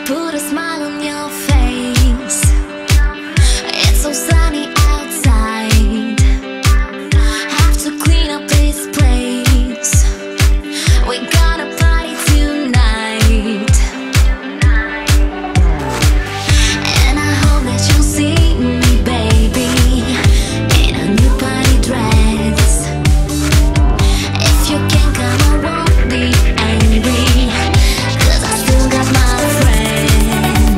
Put a smile on your face. It's so sunny outside. Have to clean up this place. We're gonna party tonight. And I hope that you'll see me, baby, in a new party dress. If you can't come, I won't be angry, 'cause I still got my friends.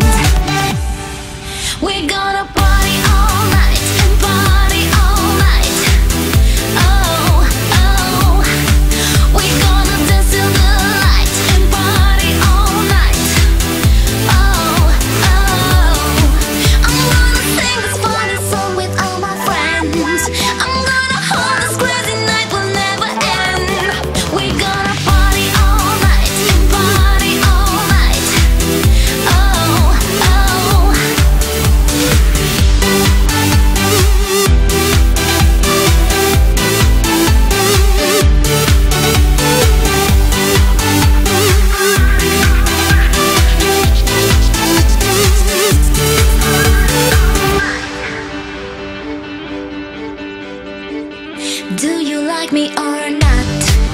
We're gonna party all night and party all night. Oh, oh. We're gonna dance till the light and party all night. Oh, oh. I'm gonna sing this funny song with all my friends. I'm gonna hold this crazy night will never end. We're gonna party all night and party all night. Oh, oh. Do you like me or not?